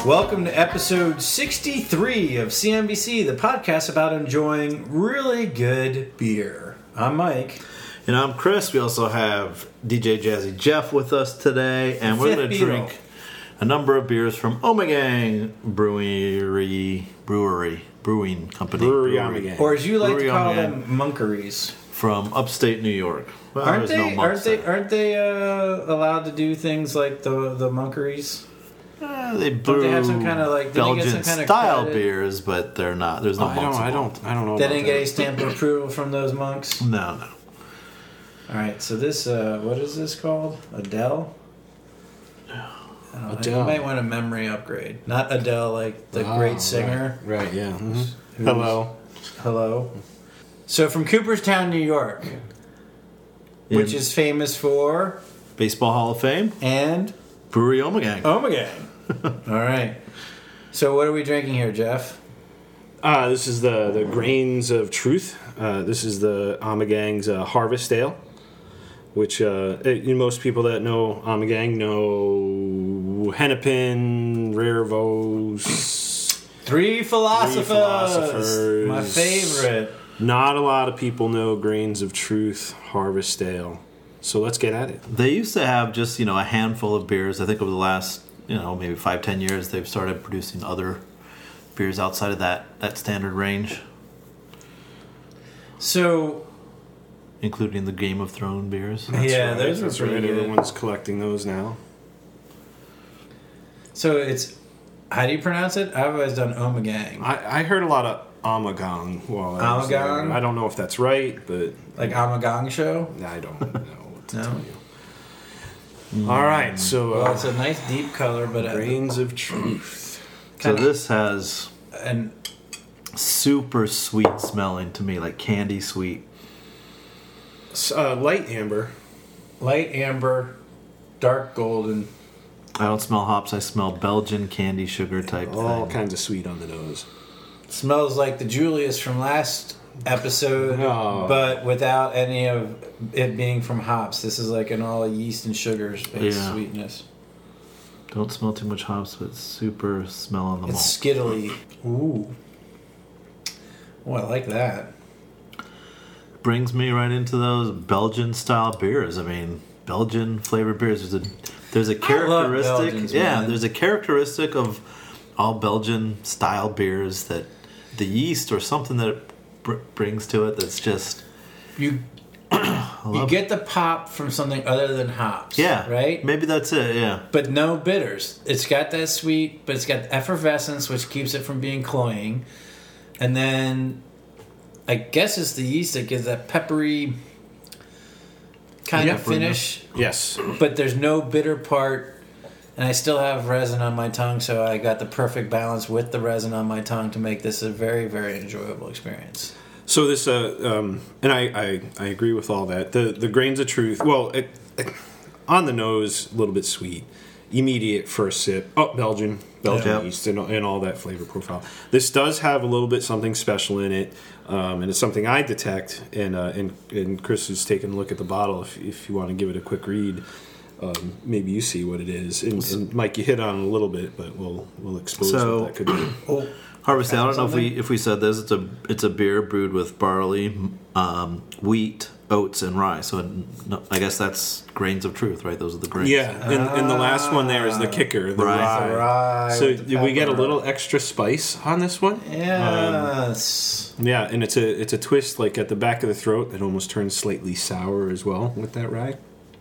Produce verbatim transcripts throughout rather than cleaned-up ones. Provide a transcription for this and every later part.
Welcome to episode sixty-three of C N B C, the podcast about enjoying really good beer. I'm Mike. And I'm Chris. We also have D J Jazzy Jeff with us today, and we're going to drink a number of beers from Ommegang Brewery, Brewery, Brewing Company. Brewery, Brewery. Or as you like Brewery to call Ommegang. them, Monkeries. From upstate New York. Well, Aren't there's they? no aren't monks they? there. Aren't they uh, allowed to do things like the the Monkeries? Uh, they Don't brew they have some kind of, like, didn't they get Belgian some kind of style credit? beers, but they're not. There's no Oh, I don't. monks I involved. don't. I don't know. They about didn't get a that. stamp of approval from those monks. No, no. All right, so this, uh, what is this called? Adele? I don't know. Adele. You might want a memory upgrade. Not Adele, like the Oh, great singer. Right. right, Yeah. Mhm. Who's- Hello. Hello. So from Cooperstown, New York, which In is famous for Baseball Hall of Fame, and Brewery Ommegang. Ommegang. All right. So what are we drinking here, Jeff? Uh, this is the the Grains of Truth. Uh, this is the Ommegang's uh, Harvest Ale, which uh, it, you know, most people that know Ommegang know Hennepin, Rare Vos. Three philosophers. Philosophers. My favorite. Not a lot of people know Grains of Truth Harvest Ale. So let's get at it. They used to have just, you know, a handful of beers. I think over the last, you know, maybe five, ten years, they've started producing other beers outside of that, that standard range, So including the Game of Thrones beers. yeah, right. those are That's pretty right. good. Everyone's collecting those now. So it's, how do you pronounce it? I've always done Ommegang. I, I heard a lot of Ommegang while I was Ommegang? there. I don't know if that's right, but Like Ommegang show? I don't know what to No? tell you. All right, so Well, uh, it's a nice deep color, but uh, Grains of Truth. So kinda- this has and super sweet smelling to me, like candy sweet. S- Uh, light amber. light amber, dark golden. I don't smell hops. I smell Belgian candy sugar type All thing. kinds of sweet on the nose. Smells like the Julius from last episode, Oh. but without any of it being from hops. This is like an all yeast and sugars based Yeah. sweetness. Don't smell too much hops, but super smell on the It's malt. skittly. Ooh. Oh, I like that. Brings me right into those Belgian style beers. I mean, Belgian flavored beers. There's a there's a I love characteristic. Belgians, yeah, man. there's a characteristic of all Belgian style beers that the yeast or something that it br- brings to it that's just You I you love get the pop from something other than hops. yeah, Right? Maybe that's it. Yeah, But no bitters. It's got that sweet, but it's got effervescence, which keeps it from being cloying. And then I guess it's the yeast that gives that peppery kind Yeah, of finish, Yes. but there's no bitter part. And I still have resin on my tongue, so I got the perfect balance with the resin on my tongue to make this a very, very enjoyable experience. So this, uh, um, and I, I, I agree with all that. The the Grains of Truth. Well, it, it, on the nose, a little bit sweet. Immediate first sip. Oh, Belgian, Belgian Yeah. yeast, and, and all that flavor profile. This does have a little bit something special in it, um, and it's something I detect. And uh, and and Chris is taking a look at the bottle. If if you want to give it a quick read, um, maybe you see what it is. And, and Mike, you hit on it a little bit, but we'll we'll expose So- what that could be. Oh, Harvest Ale. I don't know if Something? we if we said this. It's a it's a beer brewed with barley, um, wheat, oats, and rye. So it, no, I guess that's Grains of Truth, right? Those are the grains. Yeah, and, and the last one there is the kicker, the Right. rye. the rye So with the did we get a pepper. little extra spice on this one? Yes. Yeah, and it's a it's a twist like at the back of the throat that almost turns slightly sour as well with that rye.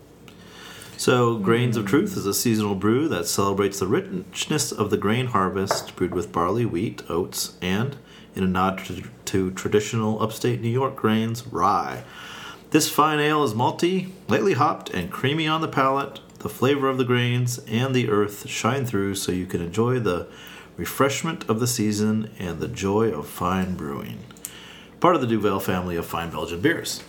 So, Grains of Truth is a seasonal brew that celebrates the richness of the grain harvest, brewed with barley, wheat, oats, and, in a nod to, to traditional upstate New York grains, rye. This fine ale is malty, lightly hopped, and creamy on the palate. The flavor of the grains and the earth shine through so you can enjoy the refreshment of the season and the joy of fine brewing. Part of the Duvel family of fine Belgian beers.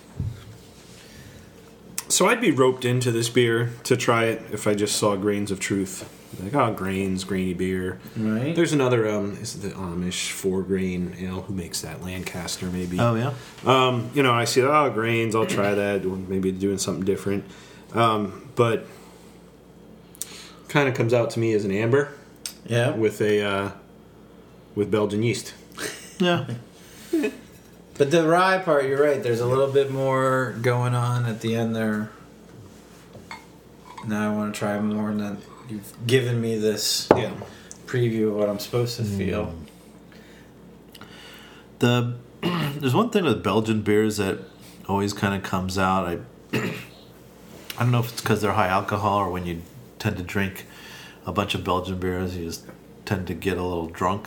So I'd be roped into this beer to try it if I just saw Grains of Truth. Like, oh, grains, grainy beer. Right. There's another, um, is it the Amish four grain ale? Who makes that? Lancaster, maybe. Oh, yeah? Um, you know, I see, oh, grains, I'll try that. Or maybe doing something different. Um, but kind of comes out to me as an amber. Yeah. with a uh, with Belgian yeast. Yeah. But the rye part, you're right. There's a little bit more going on at the end there. Now I want to try more, and then you've given me this Yeah. preview of what I'm supposed to feel. The there's one thing with Belgian beers that always kind of comes out. I I don't know if it's because they're high alcohol or when you tend to drink a bunch of Belgian beers, you just tend to get a little drunk.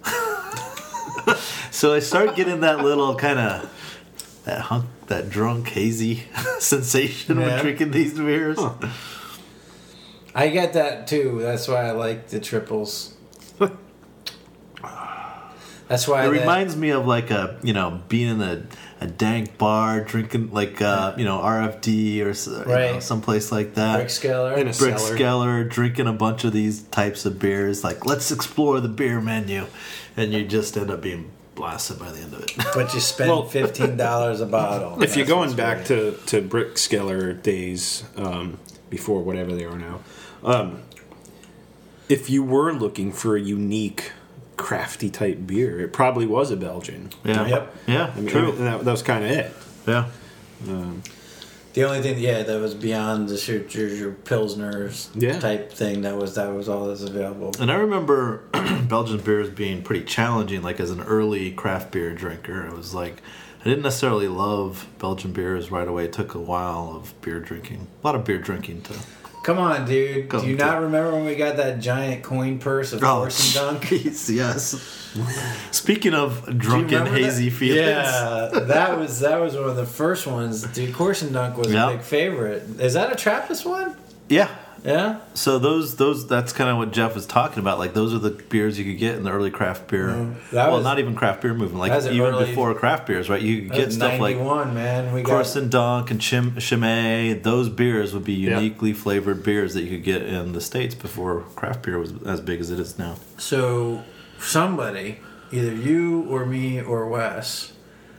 So I start getting that little kind of that hunk, that drunk, hazy sensation Yeah. when drinking these beers. Huh. I get that too. That's why I like the triples. That's why It that- reminds me of like a you know being in a, a dank bar drinking like uh, you know R F D or s- you know, Right. someplace like that. Brick Skeller. In a Brick cellar. Skeller, drinking a bunch of these types of beers. Like, let's explore the beer menu, and you just end up being blasted by the end of it. But you spend Well- fifteen dollars a bottle. If you're That's going what's back great. to, to Brick Skeller days, um, before whatever they are now, um, if you were looking for a unique, crafty type beer, it probably was a Belgian. Yeah, Yep. yeah, I mean, true. and that, that was kind of it. Yeah, Um, The only thing, yeah, that was beyond the your, your, your pilsners Yeah. type thing. That was that was all that's available. and I remember Belgian beers being pretty challenging. Like as an early craft beer drinker, it was like I didn't necessarily love Belgian beers right away. It took a while of beer drinking, a lot of beer drinking to. Come on, dude. Come Do you to- not remember when we got that giant coin purse of Corson Dunk? jeez, yes. Speaking of Do you drunken, remember hazy that? feelings. Yeah, that was that was one of the first ones. Dude, Corson Dunk was Yeah. a big favorite. Is that a Trappist one? Yeah. Yeah. So those those that's kind of what Jeff was talking about. Like those are the beers you could get in the early craft beer. Mm, that well, was- not even craft beer movement. Like that was even early- before craft beers, right? You could That get was stuff like ninety-one, man. We got Corson Dunk and Chim- Chimay. Those beers would be Yeah. uniquely flavored beers that you could get in the States before craft beer was as big as it is now. So somebody, either you or me or Wes,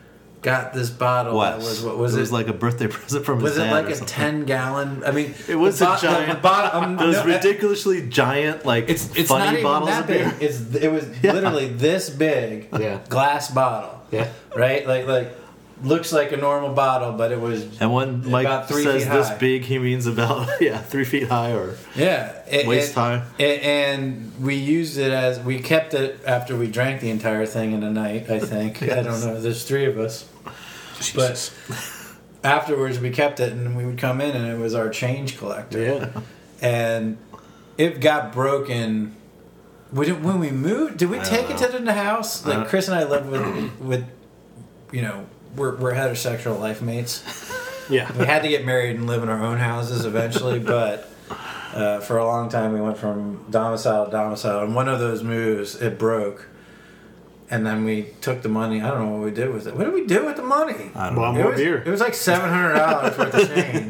got this bottle. Wes. That was what was it? it? was like a birthday present from was his it dad like or a something. ten gallon? I mean, It was the a bo- the- giant- The, bottle, um, Those no, ridiculously giant, like It's it's funny not even bottles that of big. beer. It's it was Yeah. literally this big. Yeah. Glass bottle. Yeah. Right. Like like looks like a normal bottle, but it was And when Mike about three says feet this high. big, he means about yeah three feet high or yeah it- waist it- high. it- and we used it as we kept it after we drank the entire thing in a night. I think I don't know. There's three of us. Jesus. Afterwards, we kept it, and we would come in, and it was our change collector. Yeah. And it got broken. When it- when we moved, did we I take don't it to the house? I Like don't- Chris and I lived with, with, you know, we're we're heterosexual life mates. Yeah. We had to get married and live in our own houses eventually, but uh, for a long time we went from domicile to domicile. And one of those moves, it broke. And then we took the money. I don't know what we did with it. What did we do with the money? I don't Well, know. It more was, beer. it was like seven hundred dollars worth of change.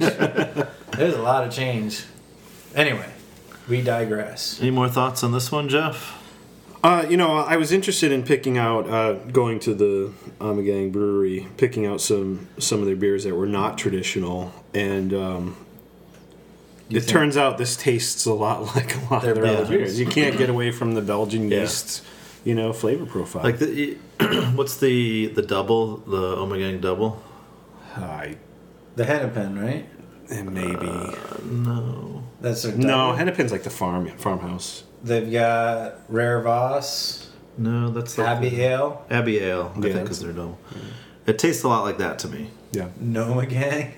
It was a lot of change. Anyway, we digress. Any more thoughts on this one, Jeff? Uh, you know, I was interested in picking out, uh, going to the Amagang Brewery, picking out some some of their beers that were not traditional, and um, You it think- turns out this tastes a lot like a lot They're of their other Belgians. beers. You can't get away from the Belgian Yeah. yeast, you know, flavor profile. Like the what's the the double the Omegang double? I The Hennepin, right? and maybe No, That's their no, double. Hennepin's like the farm farmhouse. They've got Rare Voss, no, that's like Abbey Ale, Abbey Ale. I Yeah. think is their double. It tastes a lot like that to me. Yeah, Noma Gang.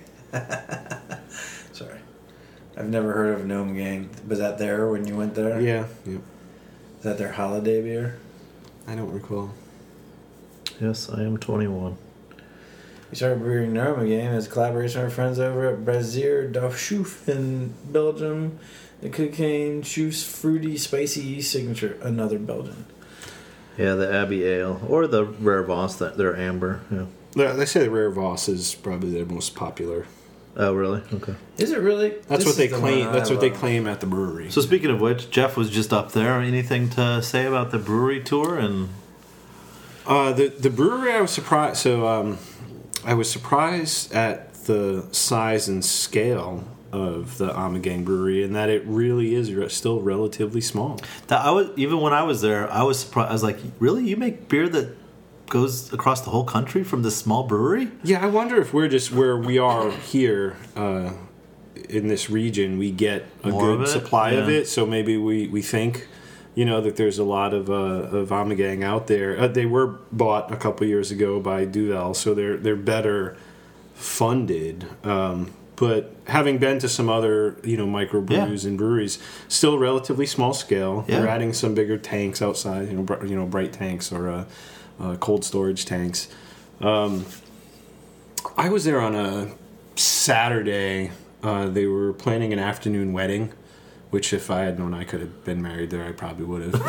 Sorry. I've never heard of Noma Gang. Was that there when you went there? yeah, yeah. Is that their holiday beer? I don't recall. Yes, I am twenty-one. We started brewing Noma Gang as a collaboration with our friends over at Brazier d'Aufschoof in Belgium. The cocaine, juice, fruity, spicy signature. Another Belgian. Yeah, the Abbey Ale or the Rare Voss. That they're amber. Yeah. They they say the Rare Voss is probably their most popular. Oh, really? Okay. Is it really? That's This what they is the claim. one That's I what they love. claim at the brewery. So speaking of which, Jeff was just up there. Anything to say about the brewery tour? And Uh, the the brewery, I was surprised. So um, I was surprised at the size and scale of the Ommegang Brewery, and that it really is re- still relatively small. That I was even when I was there, I was surprised. I was like, "Really, you make beer that goes across the whole country from this small brewery?" Yeah, I wonder if we're just where we are here uh, in this region, we get a More of good it? supply of Yeah. it. So maybe we, we think, you know, that there's a lot of uh, of Ommegang out there. Uh, they were bought a couple years ago by Duvel, so they're they're better funded. Um, but having been to some other, you know, microbrews Yeah. and breweries, still relatively small scale. Yeah. They're adding some bigger tanks outside, you know, br- you know, bright tanks or uh, uh, cold storage tanks. Um, I was there on a Saturday. Uh, they were planning an afternoon wedding, which if I had known I could have been married there, I probably would have.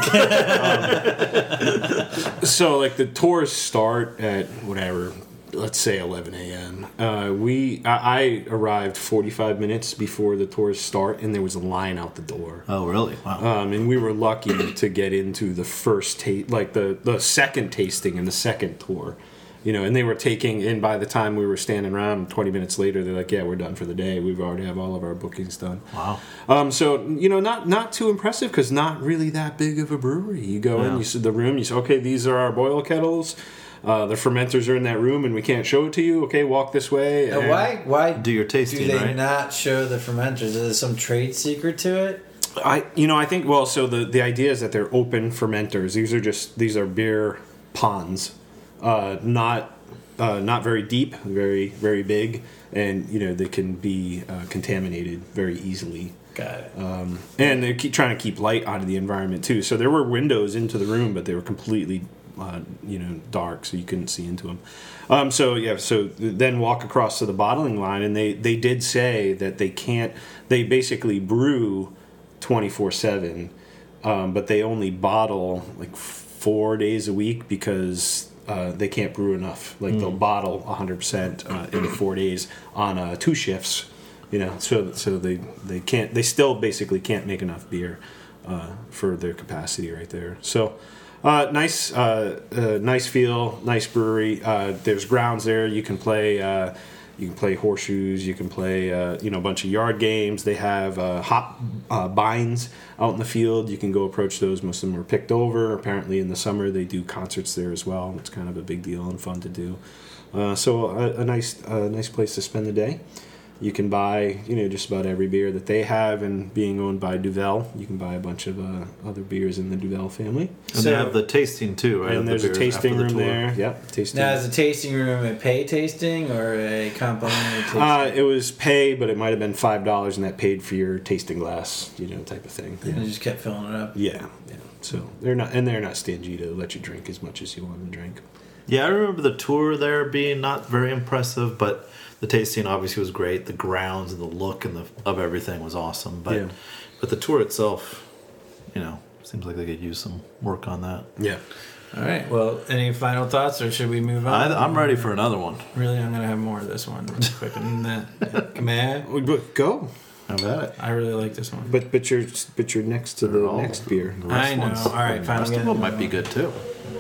um, so, like, the tours start at whatever, let's say eleven a.m. Uh, we I, I arrived forty-five minutes before the tours start, and there was a line out the door. Oh, really? Wow. Um, and we were lucky to get into the first taste, like the, the second tasting and the second tour, you know. And they were taking, and by the time we were standing around, twenty minutes later, they're like, "Yeah, we're done for the day. We've already have all of our bookings done." Wow. Um, so you know, not not too impressive because not really that big of a brewery. You go in, Yeah. you see the room, you say, "Okay, these are our boil kettles. Uh, the fermenters are in that room, and we can't show it to you. Okay, walk this way." Now, and- why why Do your tasting, do they right? not show the fermenters? Is there some trade secret to it? I you know I think well so the the idea is that they're open fermenters. These are just these are beer ponds, uh, not uh, not very deep, very very big, and you know they can be uh, contaminated very easily. Got it. Um, and they're keep trying to keep light out of the environment too. So there were windows into the room, but they were completely uh, you know dark, so you couldn't see into them. Um, so yeah, so then walk across to the bottling line, and they they did say that they can't. They basically brew twenty-four seven, um, but they only bottle like four days a week because uh, they can't brew enough. Like they'll bottle one hundred percent uh, in four days on uh, two shifts. You know, so so they, they can't they still basically can't make enough beer uh, for their capacity right there. So uh, nice uh, uh, nice feel, nice brewery. Uh, there's grounds there. You can play. Uh, You can play horseshoes. You can play, uh, you know, a bunch of yard games. They have uh, hop uh, binds out in the field. You can go approach those. Most of them are picked over. Apparently, in the summer they do concerts there as well. It's kind of a big deal and fun to do. Uh, so a, a nice, a nice place to spend the day. You can buy, you know, just about every beer that they have, and being owned by Duvel, you can buy a bunch of uh, other beers in the Duvel family. And So- they have the tasting too, right? of And the there's a beers tasting after the room tour. there. Yep, tasting. Now, is the tasting room a pay tasting or a complimentary tasting? Uh, it was pay, but it might have been five dollars, and that paid for your tasting glass, you know, type of thing. And you just kept filling it up. Yeah, yeah. So they're not, and they're not stingy to let you drink as much as you want to drink. Yeah, I remember the tour there being not very impressive, but the tasting obviously was great. The grounds and the look and the of everything was awesome. But Yeah. but the tour itself, you know, seems like they could use some work on that. Yeah. All right. Well, any final thoughts, or should we move on? I, I'm ready for another one. Really, I'm gonna have more of this one quicker than that. May I? But go. How about it? I really like this one. But but you're but you're next to the They're all- next beer. The rest I know. ones- All right, the fine, rest I'm of gonna- them might be good too.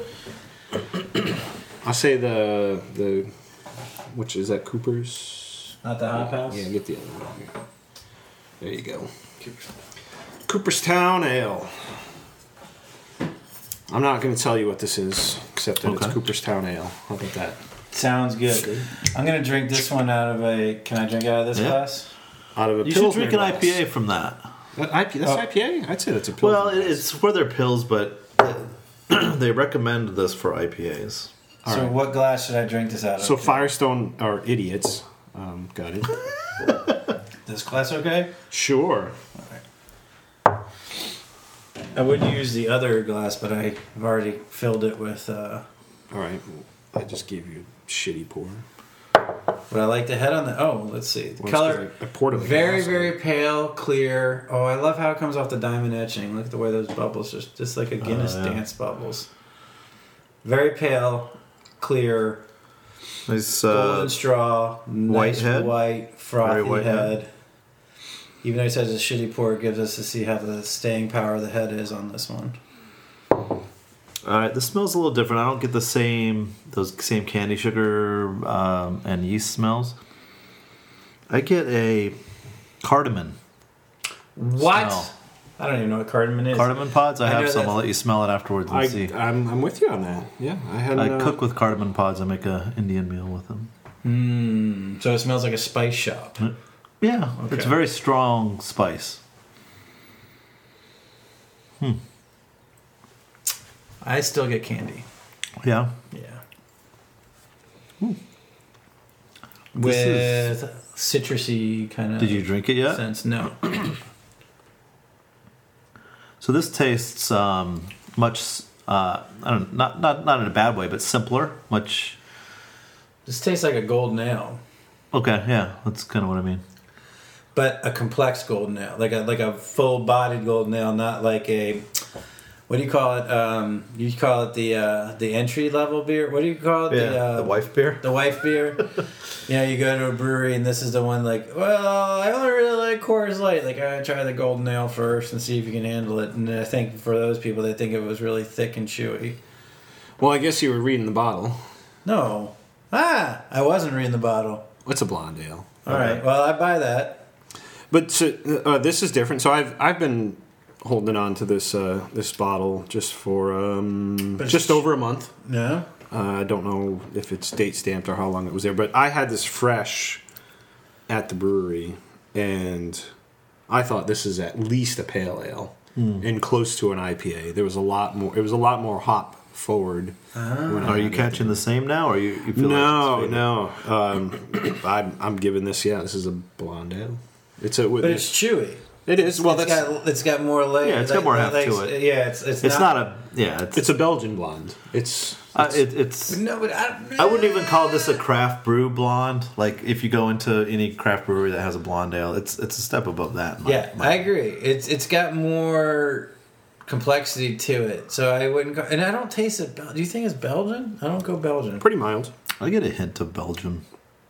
I'll say the the which is that Cooper's. Not the hop house. Yeah, get the other one here. There you go. Cooperstown Ale. I'm not going to tell you what this is, except that Okay. it's Cooperstown Ale. How about that? Sounds good. I'm gonna drink this one out of a. Can I drink out of this Yeah. glass? Out of a You should Pilsner drink an I glass. P A from that. That I P A that's Oh. I P A? I'd say that's a Pilsner. Well, it, glass. it's for their pills, but they recommend this for I P As. All so, right. what glass should I drink this out of? So Firestone are idiots. Um, got it. This glass okay? Sure. I would use the other glass, but I've already filled it with. Uh, All right. I just gave you a shitty pour. but I like the head on the. Oh, let's see. The Well, it's color. 'cause I, I poured it like Very, an asshole. very pale, clear. Oh, I love how it comes off the diamond etching. Look at the way those bubbles, just just like a Guinness yeah. dance bubbles. Very pale, clear, Nice golden uh, straw, white nice head. white, frothy Very white head. head. Even though it says a shitty pour, it gives us to see how the staying power of the head is on this one. Alright, this smells a little different. I don't get the same those same candy sugar um, and yeast smells. I get a Cardamom. What? Smell. I don't even know what cardamom is. Cardamom pods? I, I have know some. that- I'll let you smell it afterwards and I, see. I'm, I'm with you on that. Yeah, I had. I uh, cook with cardamom pods. I make a Indian meal with them. Mm, so it smells like a spice shop. Yeah, Okay. it's very strong spice. Hmm. I still get candy. Yeah. Yeah. With This citrusy kind of. Did you drink it yet? Sense? No. So this tastes um, much. Uh, I don't not not not in a bad way, but simpler. Much. This tastes like a golden ale, Okay, yeah, that's kind of what I mean. but a complex golden ale, like a like a full-bodied golden ale, not like a. What do you call it? Um, you call it the uh, the entry level beer. What do you call it? the, uh, wife beer. The wife beer. You know, you go to a brewery and this is the one like, well, I only really like Coors Light. Like, I try the golden ale first and see if you can handle it. And I think for those people, they think it was really thick and chewy. Well, I guess you were reading the bottle. No. Ah, I wasn't reading the bottle. It's a blonde ale. All right. Well, I buy that. But so, uh, this is different. So I've I've been holding on to this uh, this bottle just for um, But just it's- over a month. No? Uh, I don't know if it's date stamped or how long it was there, but I had this fresh at the brewery, and I thought this is at least a pale ale and close to an I P A. There was a lot more. It was a lot more hop forward. when I Are you had it. catching the same now, or you, you feel No, like it's faded? no. Um, I'm I'm giving this. Yeah, this is a blonde ale. It's a. But it's chewy. It is. Well, it's that's. got it's got more layers. Yeah, it's got more heft to it. Yeah, it's it's, It's not, not a yeah. It's It's a Belgian blonde. It's. uh, it's it, it's. No, but I, I wouldn't even call this a craft brew blonde. Like if you go into any craft brewery that has a blonde ale, it's it's a step above that. in my- Yeah, my- I agree. It's it's got more complexity to it, so I wouldn't go. And I don't taste it. Bel- Do you think it's Belgian? I don't go Belgian. pretty mild. I get a hint of Belgium.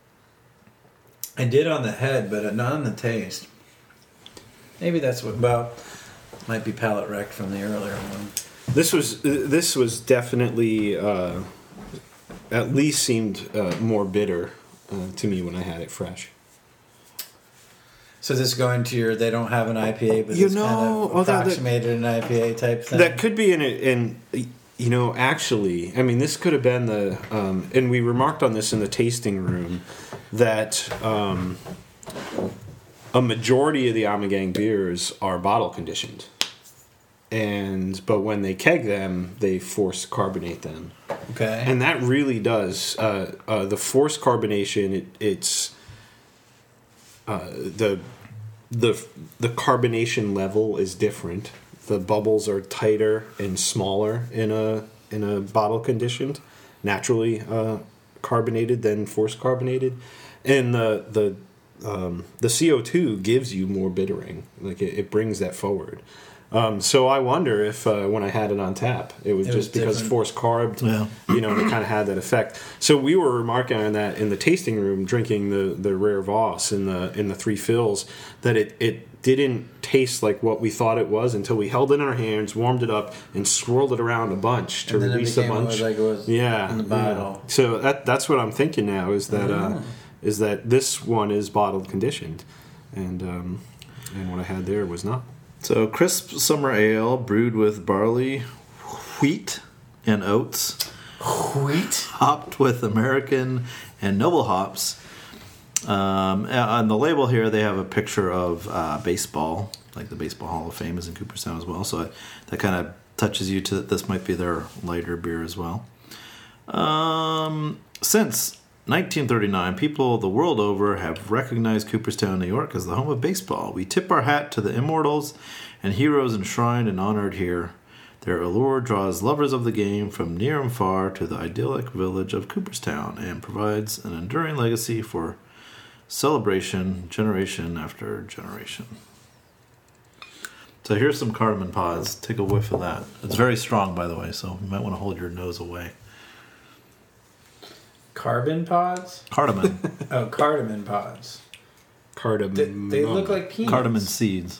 I did on the head, but not on the taste. Maybe that's what. Well, might be palate wrecked from the earlier one. This was this was definitely uh, at least seemed uh, more bitter uh, to me when I had it fresh. So this is going to your. They don't have an I P A, but You it's know, kind of although that- approximated an I P A type thing. That could be in it, in you know actually. I mean, this could have been the um, and we remarked on this in the tasting room that um, a majority of the Amagang beers are bottle conditioned, and but when they keg them, they force carbonate them. okay. And that really does uh, uh, the forced carbonation. It, it's uh, the the the carbonation level is different. The bubbles are tighter and smaller in a in a bottle conditioned, naturally uh, carbonated than forced carbonated, and the the um, the C O two gives you more bittering. Like it, it brings that forward. Um, so I wonder if uh, when I had it on tap, it was It was just because different. forced carbed, Yeah. you know, it kind of had that effect. So we were remarking on that in the tasting room, drinking the, the Rare Voss in the in the three fills, that it, it didn't taste like what we thought it was until we held it in our hands, warmed it up, and swirled it around a bunch to And then it release a became bunch. like it was yeah, in the yeah. bottle. So that that's what I'm thinking now is that uh, Oh. is that this one is bottled conditioned, and um, and what I had there was not. So crisp summer ale brewed with barley, wheat, and oats, Wheat. hopped with American and noble hops. Um, and on the label here, they have a picture of uh, baseball, like the Baseball Hall of Fame is in Cooperstown as well. So that kind of touches you to that this might be their lighter beer as well. Um, since nineteen thirty-nine, people the world over have recognized Cooperstown, New York as the home of baseball. We tip our hat to the immortals and heroes enshrined and honored here. Their allure draws lovers of the game from near and far to the idyllic village of Cooperstown and provides an enduring legacy for celebration generation after generation. So here's some cardamom pods. Take a whiff of that. It's very strong, by the way, so you might want to hold your nose away. Carbon pods. Cardamom. Oh, cardamom pods. Cardamom. They, they look like peanuts. Cardamom seeds.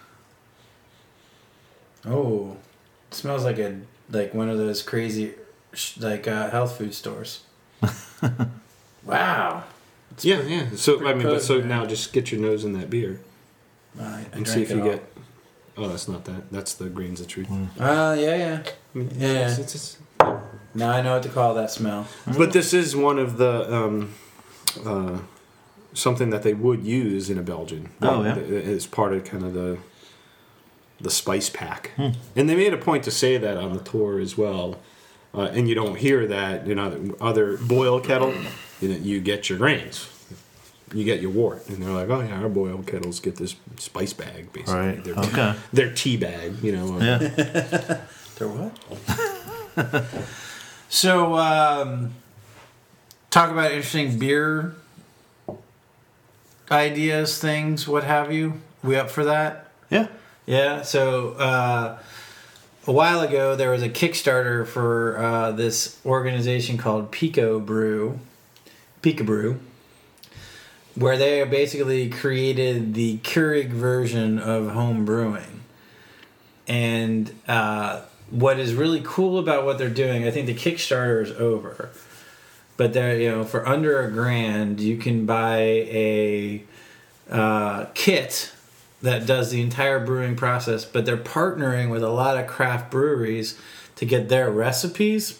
Oh, it smells like a like one of those crazy sh- like uh, health food stores. Wow. Yeah, yeah. So I mean, but so potent, now man. just get your nose in that beer. I, I And drank see if it you all. get. Oh, that's not that. That's the Grains of Truth. Uh, yeah, yeah. I mean, Yeah. it's- it's- it's- Now I know what to call that smell. But this is one of the um, uh, something that they would use in a Belgian. Oh, yeah. It's part of kind of the the spice pack, Hmm. and they made a point to say that on the tour as well. Uh, and you don't hear that in other, other boil kettle. You know, you get your grains, you get your wort, and they're like, oh yeah, our boil kettles get this spice bag basically. Right. Their, Okay. their tea bag, you know. Yeah. They're what? So, um, talk about interesting beer ideas, things, what have you. We up for that? Yeah. Yeah. So, uh, a while ago, there was a Kickstarter for uh, this organization called Pico Brew, Pica Brew, where they basically created the Keurig version of home brewing. And uh, what is really cool about what they're doing, I think the Kickstarter is over, but they're, you know, for under a grand, you can buy a uh, kit that does the entire brewing process, but they're partnering with a lot of craft breweries to get their recipes.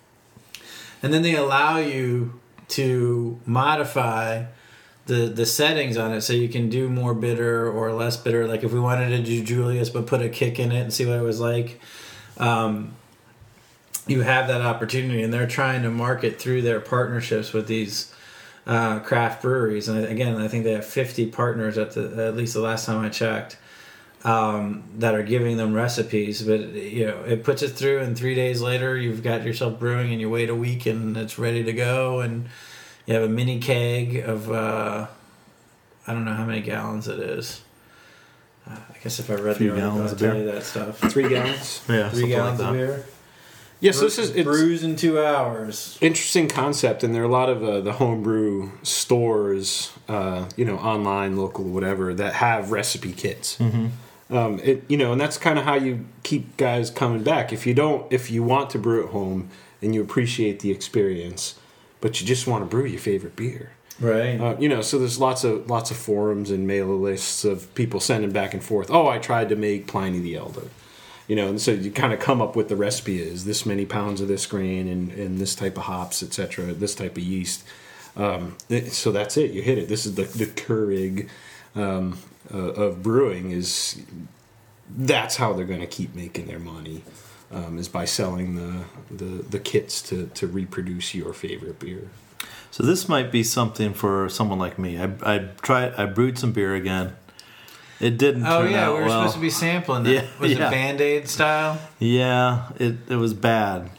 And then they allow you to modify the the settings on it so you can do more bitter or less bitter. Like if we wanted to do Julius but put a kick in it and see what it was like, um, you have that opportunity. And they're trying to market through their partnerships with these uh, craft breweries. And again, I think they have fifty partners at the at least the last time I checked, um, that are giving them recipes. But you know, it puts it through, and three days later you've got yourself brewing, and you wait a week and it's ready to go. And you have a mini keg of, uh, I don't know how many gallons it is. Uh, I guess if I read Few the article, gallons I'll of tell beer. you that stuff. Three gallons. Yeah. Three something gallons like of that. beer. Yes, this is it's brews in two hours. interesting concept, and there are a lot of uh, the homebrew stores, uh, you know, online, local, whatever, that have recipe kits. Mm-hmm. Um, it you know, and that's kind of how you keep guys coming back. If you don't, if you want to brew at home and you appreciate the experience, but you just want to brew your favorite beer. Right. Uh, you know, so there's lots of lots of forums and mailer lists of people sending back and forth. Oh, I tried to make Pliny the Elder, you know, and so you kind of come up with the recipe is this many pounds of this grain and, and this type of hops, et cetera, this type of yeast. Um, it- so that's it. You hit it. This is the the Keurig um, uh, of brewing. Is that's how they're going to keep making their money, um, is by selling the, the the kits to to reproduce your favorite beer. So this might be something for someone like me. I I tried. I brewed some beer again. It didn't. Oh turn yeah, out we were well. supposed to be sampling that. Yeah, Was yeah. it Band-Aid style? Yeah, it it was bad.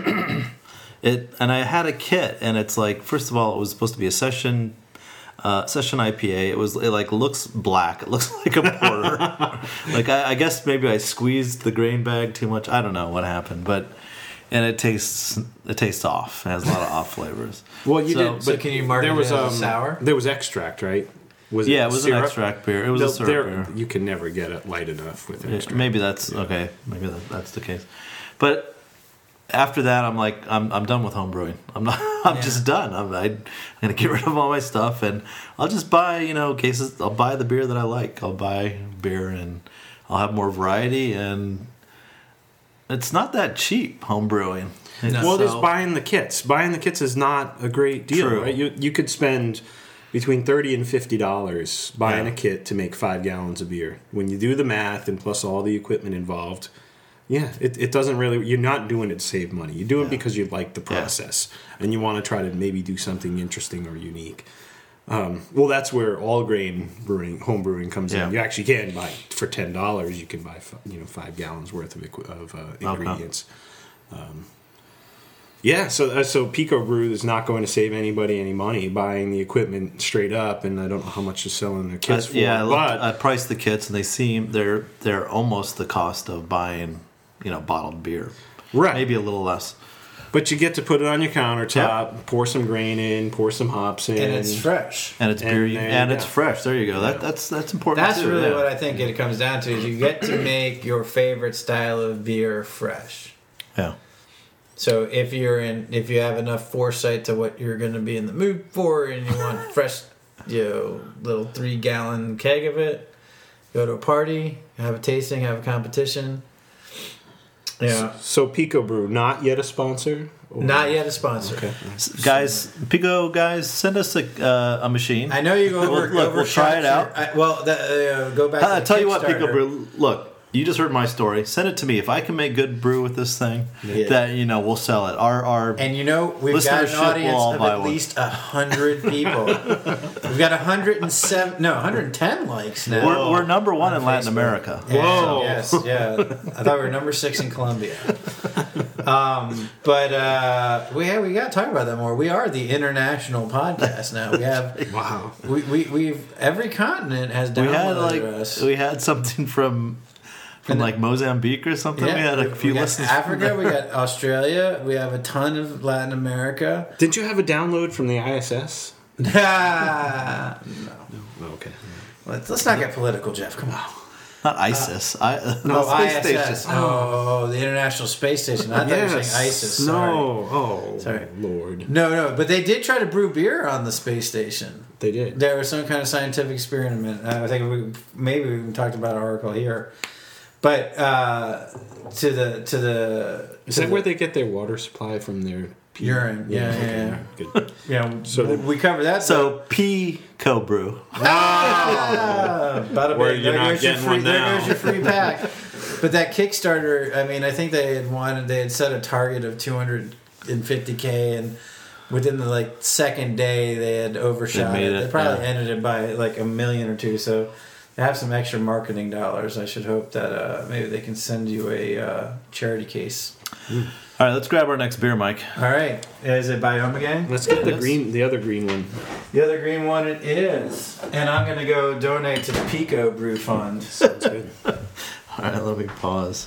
it and I had a kit, and it's like, first of all, it was supposed to be a session uh, session I P A. It was it like looks black. It looks like a porter. like I, I guess maybe I squeezed the grain bag too much. I don't know what happened, but and it tastes it tastes off. It has a lot of off flavors. Well, you So- did. So But can you market there was it as um, a sour? There was extract, right? Was Yeah, it was syrup? an extract beer. It was No, a syrup there- beer. You can never get it light enough with Yeah, extract. maybe that's okay. Maybe that, that's the case. But after that, I'm like, I'm I'm done with home brewing. I'm not. I'm Yeah. just done. I'm I, I'm gonna get rid of all my stuff, and I'll just buy, you know, cases. I'll buy the beer that I like. I'll buy beer, and I'll have more variety. And it's not that cheap, home brewing. No. Well, So- there's buying the kits. Buying the kits is not a great deal, True. right? You you could spend between thirty and fifty dollars buying Yeah. a kit to make five gallons of beer. When you do the math and plus all the equipment involved, yeah, it, it doesn't really. You're not doing it to save money. You do it Yeah. because you like the process and you want to try to maybe do something interesting or unique. Um, well, that's where all grain brewing, home brewing comes Yeah. in. You actually can buy for ten dollars. You can buy fi- you know five gallons worth of equi- of uh, ingredients. Um, yeah, so uh, so Pico Brew is not going to save anybody any money buying the equipment straight up, and I don't know how much they're selling their kits I- for. yeah, I, looked, but I priced the kits, and they seem they're they're almost the cost of buying, you know, bottled beer. right, Maybe a little less. but you get to put it on your countertop, pour some grain in, pour some hops in, And it's fresh. And it's And beer, there you and go. it's fresh. There you go. That that's that's important. That's too, really yeah. what I think it comes down to is you get to make your favorite style of beer fresh. Yeah. So if you're in, if you have enough foresight to what you're going to be in the mood for, and you want fresh, you know, little three gallon keg of it, go to a party, have a tasting, have a competition. Yeah. So Pico Brew, not yet a sponsor? Or? Not yet a sponsor. Okay. Guys, Pico guys, send us a, uh, a machine. I know you go over. We'll- look, over we'll try it out. I, well, the, uh, go back. Uh, to tell you what, Pico Kickstarter. Brew, look, you just heard my story. Send it to me. If I can make good brew with this thing, Yeah. that you know, we'll sell it. Our our And you know, we've got an Listenership will audience all of buy at one. least a hundred people. We've got a hundred and seven, no, one hundred and ten likes now. we're, we're number one On in Latin Facebook. America. Yeah, Whoa. Yes, yeah. I thought we were number six in Colombia. Um, but uh, we have, we got to talk about that more. We are the international podcast now. We have Wow. we, we we've every continent has We downloaded had like us. we had something from from like Mozambique or something. we had a we- few we got listens. Africa, we got Australia, we have a ton of Latin America. Didn't you have a download from the I S S? no. Okay. Let's, let's not get political, Jeff. Come on. Not ISIS. I, uh, No, Space I S S. Station. Oh, the International Space Station. I thought you were saying ISIS. Sorry. No. Oh, Sorry. Lord. No, no, but they did try to brew beer on the space station. They did. There was some kind of scientific experiment. I think we maybe we even talked about an article here, but uh, to the to the Is to that the where they get their water supply from their pee? urine? Yeah, yeah, okay, yeah. Good. yeah. So- So we covered that. So Pico Brew. Ah, bada Where bing. you're There not goes your getting free, one there now. goes your free pack. But that Kickstarter, I mean, I think they had wanted, they had set a target of two hundred fifty K, and within the like second day they had overshot They made it. They it, probably yeah. ended it by like a million or two. So they have some extra marketing dollars. I should hope that uh, maybe they can send you a uh, charity case. All right, let's grab our next beer, Mike. All right, is it Biome again? Let's get the Yes. green, the other green one. The other green one it is, and I'm gonna go donate to the Pico Brew Fund. Sounds good. All right, let me pause.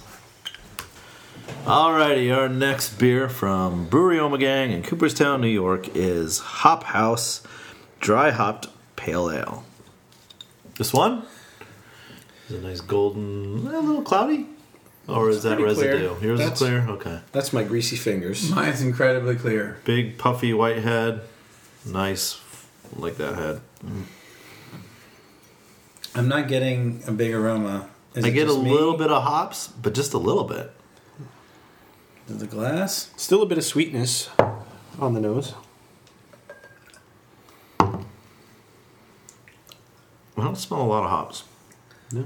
Alrighty, our next beer from Brewery Omegang in Cooperstown, New York is Hop House Dry Hopped Pale Ale. This one is a nice golden, a little cloudy, or is that pretty clear. residue? Yours That's- is clear. Okay. That's my greasy fingers. Mine's incredibly clear. Big puffy white head, nice, like that head. I'm not getting a big aroma. Is I it get a just me? little bit of hops, but just a little bit. Is it the glass? Still a bit of sweetness on the nose. I don't smell a lot of hops. No.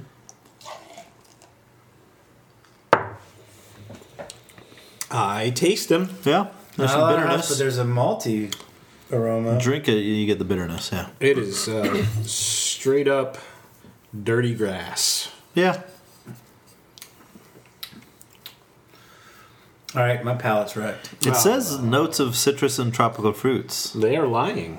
I taste them. Yeah, there's Not a some lot of hops, bitterness. but there's a malty aroma. Drink it, you get the bitterness. Yeah. It is uh, straight up dirty grass. Yeah. All right, my palate's wrecked. It says notes of citrus and tropical fruits. They are lying.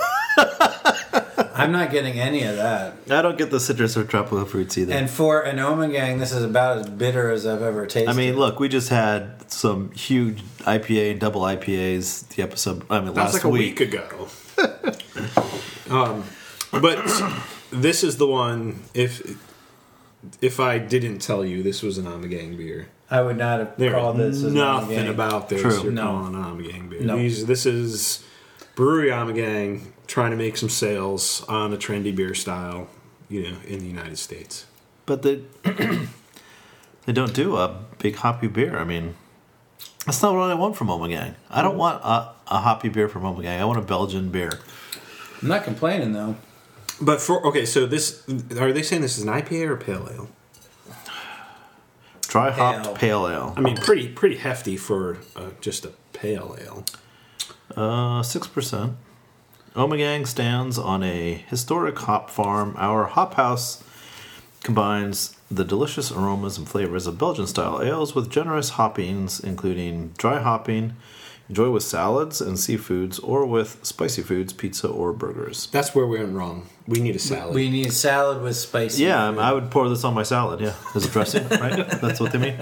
I'm not getting any of that. I don't get the citrus or tropical fruits either. And for an Omegang, this is about as bitter as I've ever tasted. I mean, look, we just had some huge I P A and double I P As the episode, I mean, That was last like a week. week ago. um, but this is the one. If if I didn't tell you this was an Omegang beer, I would not have there called is this as nothing an Omegang. about this. True. You're No. calling an Omegang beer. No. These, this is Brewery Omegang trying to make some sales on a trendy beer style, you know, in the United States. But they, they don't do a big hoppy beer. I mean, that's not what I want from Omegang. I don't want a, a hoppy beer from Omegang. I want a Belgian beer. I'm not complaining, though. But for okay, so this are they saying this is an I P A or pale ale? Dry hopped Ale. pale ale. I mean, pretty pretty hefty for uh, just a pale ale. Uh, six percent. Omegang stands on a historic hop farm. Our hop house combines the delicious aromas and flavors of Belgian-style ales with generous hoppings, including dry hopping, enjoy with salads and seafoods, or with spicy foods, pizza, or burgers. That's where we went wrong. We need a salad. We need salad with spicy. Yeah, I would pour this on my salad, yeah. As a dressing, right? That's what they mean?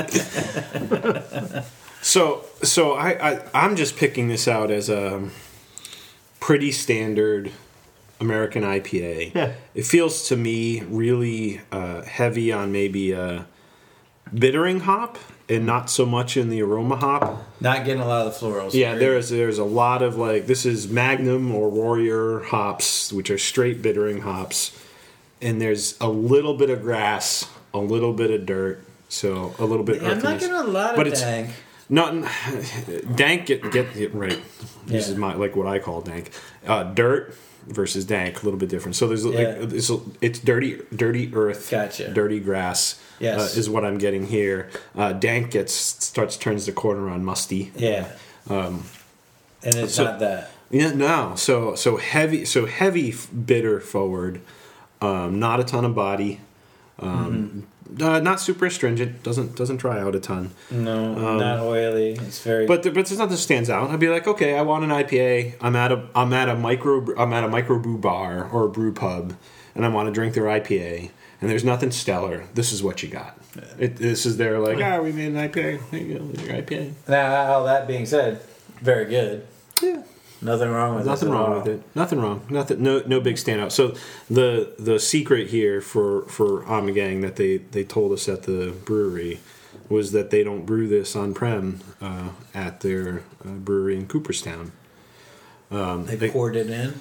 So, so I, I, I'm just picking this out as a pretty standard American I P A. Yeah. It feels to me really uh, heavy on maybe a bittering hop and not so much in the aroma hop. Not getting a lot of the florals. Yeah, Very- there's there's a lot of like this is Magnum or Warrior hops, which are straight bittering hops, and there's a little bit of grass, a little bit of dirt, so a little bit. I'm not earthiness. getting a lot But of it's- dank. Not dank. Get get, get right. This Yeah. is my like what I call dank. Uh, dirt versus dank, a little bit different. So there's Yeah. like it's, it's dirty, dirty earth, Gotcha. dirty grass. Yes. uh, is what I'm getting here. Uh, dank gets starts turns the corner on musty. Yeah. Um, and it's so- not that. Yeah, no. So so heavy, so heavy f- bitter forward. Um, not a ton of body. Um, uh, not super astringent. Doesn't doesn't dry out a ton. No, not oily. It's very. But there, but there's nothing that stands out. I'd be like, okay, I want an I P A. I'm at a I'm at a micro I'm at a microbrew bar or a brew pub, and I want to drink their I P A. And there's nothing stellar. This is what you got. It, this is their like, ah, we made an I P A. There you go, there's your I P A. now, all that being said, very good. Yeah. Nothing wrong with Nothing this at wrong all. with it. Nothing wrong. Nothing. No. No big standout. So the the secret here for for Ommegang that they they told us at the brewery was that they don't brew this on prem uh, at their uh, brewery in Cooperstown. Um, They poured it in.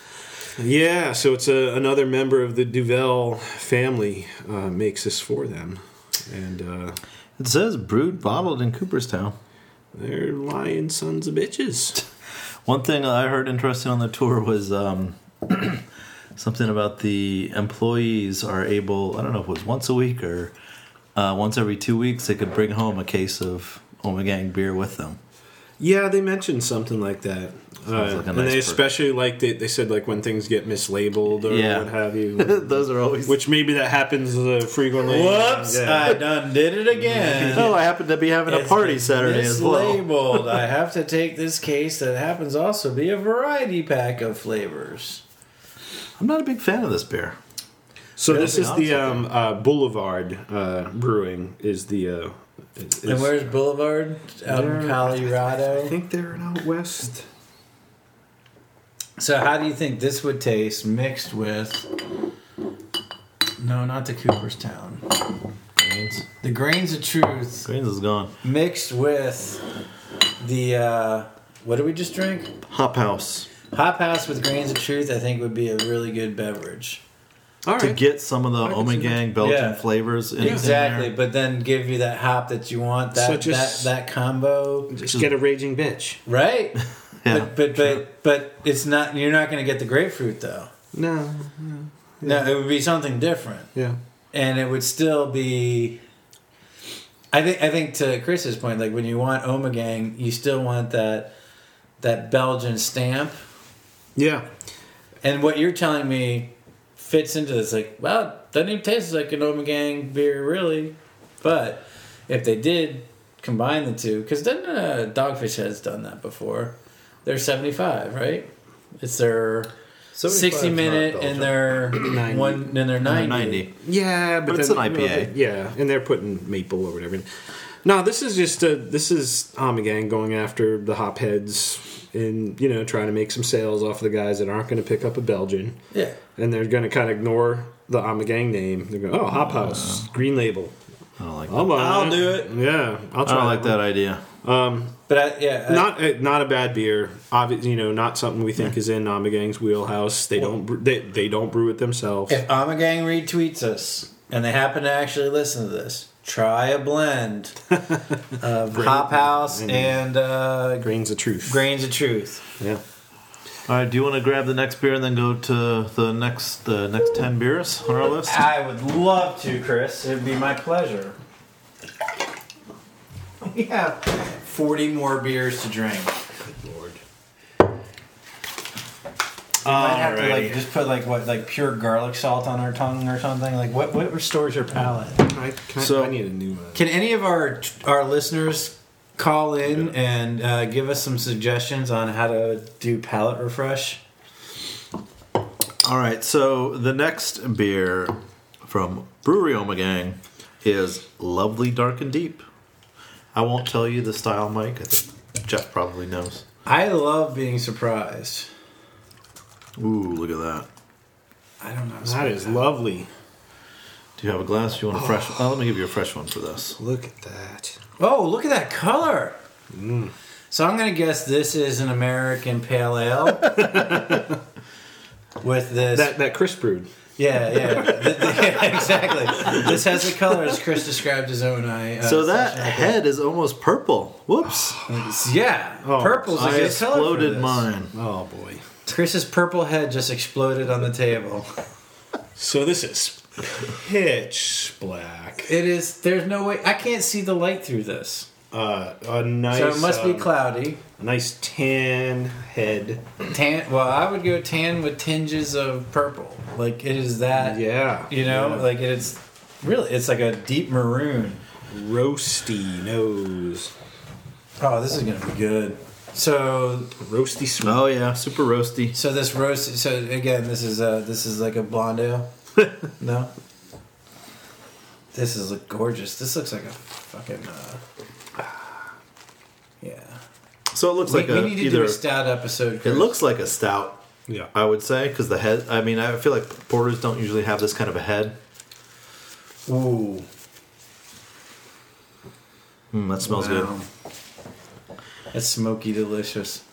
yeah. So it's a, another member of the Duvel family uh, makes this for them, and uh, It says brewed, bottled in Cooperstown. they're lying sons of bitches. One thing I heard interesting on the tour was um, something about the employees are able, I don't know if it was once a week or uh, once every two weeks, they could bring home a case of Ommegang beer with them. Yeah, they mentioned something like that. Uh, like a and nice they perk. especially liked it. They said like when things get mislabeled or Yeah. what have you. Those are always... Which maybe that happens uh, frequently. Whoops! Yeah. I done did it again. Oh, I happen to be having a It's party been Saturday as well. mislabeled. I have to take this case that happens also to be a variety pack of flavors. I'm not a big fan of this beer. So Yeah, this I'll is be the honest um, uh, Boulevard uh, Brewing is the. Uh, is, And where's Boulevard? Out in They're- Colorado. I think they're out west. So how do you think this would taste mixed with? No, not the Cooperstown. Grains. The Grains of Truth Grains is gone. mixed with the uh, what did we just drink? Hop House. Hop House with Grains of Truth. I think would be a really good beverage. All To right. get some of the I can see Ommegang Belgian Yeah. flavors in Exactly, there. but then give you that hop that you want. That So just- that that combo, Just get a raging bitch. right? Yeah, but but, but but it's not. You're not going to get the grapefruit though. No. No, it would be something different. Yeah. And it would still be. I think. I think to Chris's point, like when you want Ommegang, you still want that, that Belgian stamp. Yeah. And what you're telling me fits into this. Like, well, it doesn't even taste like an Ommegang beer, really. But if they did combine the two, because then uh, Dogfish Head's done that before. They're seventy-five, right? It's their sixty minute and their ninety. one and their ninety. ninety. Yeah, but, But it's then, an I P A. you know, they- yeah, and they're putting maple or whatever. No, this is just a this is Ommegang going after the hop heads and you know trying to make some sales off the guys that aren't going to pick up a Belgian, Yeah. and they're going to kind of ignore the Ommegang name. They're going, oh, Hop House, green label. I don't like that. I'll, buy I'll it. do it. Yeah, I'll I try. don't like that idea. But I, yeah, I- Not a, not a bad beer. Obviously, you know, not something we think is in Ommegang's wheelhouse. They don't bre- they, they don't brew it themselves. if Ommegang retweets us and they happen to actually listen to this, try a blend of Hop House and uh, Grains of truth. Grains of Truth. Yeah. All right, do you want to grab the next beer and then go to the next the next ten beers on our list? I would love to, Chris. It'd be my pleasure. We have forty more beers to drink. Good Lord. We might have to like just put like what like pure garlic salt on our tongue or something. Like what what restores your palate? I, can, So- I need a new one. Can any of our our listeners call in and uh, give us some suggestions on how to do palate refresh? All right, so the next beer from Brewery Ommegang is Lovely Dark and Deep. I won't tell you the style, Mike. I think Jeff probably knows. I love being surprised. Ooh, look at that. I don't know. how to That spell is lovely. Do you have a glass? Do you want a fresh? Oh, let me give you a fresh one for this. Look at that. Oh, look at that color. So I'm going to guess this is an American Pale Ale with this. That that Chris brewed. Yeah, yeah, Th- th- yeah, exactly. This has the color as Chris described his own eye. Uh, So that session. head is almost purple. Whoops. Yeah, Oh, purple's a I good color for exploded this. mine. Oh boy. Chris's purple head just exploded on the table. So this is pitch black. It is. There's no way. I can't see the light through this. Uh, a nice. So it must be um, cloudy. A nice tan head. Tan. Well, I would go tan with tinges of purple. Like it is that. Yeah. You know, yeah. like it's really. It's like a deep maroon. roasty nose. Oh, this is gonna be good. So, Roasty sweet. Oh yeah, super roasty. so this roast. So again, this is uh this is like a blonde ale. No. This is look gorgeous. This looks like a fucking. Uh, yeah. So it looks We, like we a need to either. do a stout episode. It Chris. looks like a stout, Yeah. I would say, because the head. I mean, I feel like porters don't usually have this kind of a head. Ooh. Mm, that smells Wow. good. That's smoky delicious.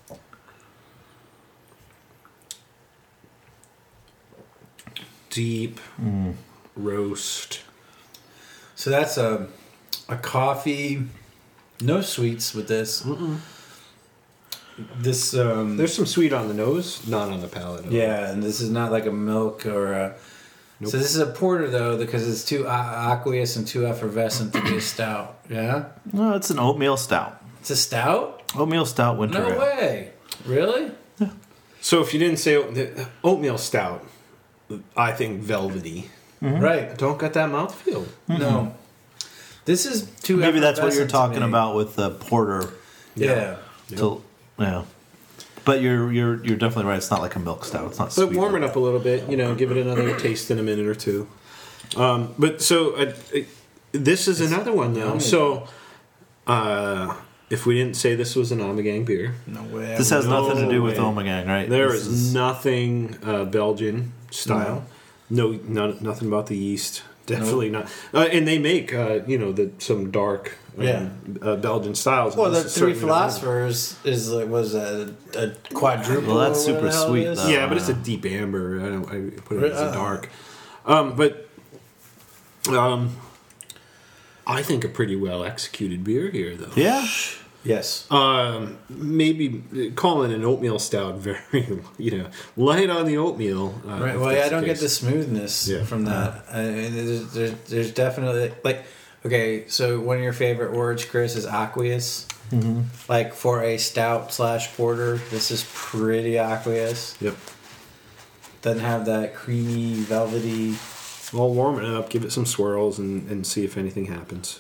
Deep roast. So that's a a coffee, no sweets with this. Mm-mm. This um There's some sweet on the nose, not on the palate. yeah, and this is not like a milk or a. Nope. So this is a porter though because it's too a- aqueous and too effervescent to be a stout. Yeah, No, it's an oatmeal stout. it's a stout. Oatmeal stout winter No ale. way. Really? So if you didn't say oat- the oatmeal stout, I think velvety. Right. Don't got that mouthfeel. No. This is too. Maybe that's what you're effervescent to talking me. about with the porter. Yeah. To, yeah. But you're you're you're definitely right. It's not like a milk stout. It's not But sweet. warm it up a little bit, you know, give it another taste in a minute or two. Um, but so uh, uh, this is another one though. yummy. So uh, if we didn't say this was an Ommegang beer, No way. This has No nothing to do with way. Omegang, right? there This is, nothing uh, Belgian style. No, no, nothing about the yeast. Definitely not. Uh, and they make, uh, you know, the some dark um, Yeah. uh, Belgian styles. Well, the This is Three certainly not one. Philosophers is like was a, a quadruple. Well, that's or whatever super the hell it sweet, is. though. Yeah, but it's a Uh, deep amber. I don't. I put it as a Uh. dark. Um, but um, I think a pretty well executed beer here, though. Yeah. Yes. Um, maybe calling an oatmeal stout very, you know, light on the oatmeal. Uh, Right. if Well, that's yeah, I don't get case. the smoothness Yeah. from that. I mean, there's, there's, there's definitely like, okay, so one of your favorite words, Chris, is aqueous. Mm-hmm. Like for a stout slash porter, this is pretty aqueous. Yep. Doesn't have that creamy, velvety. I'll warm it up, give it some swirls, and, and see if anything happens.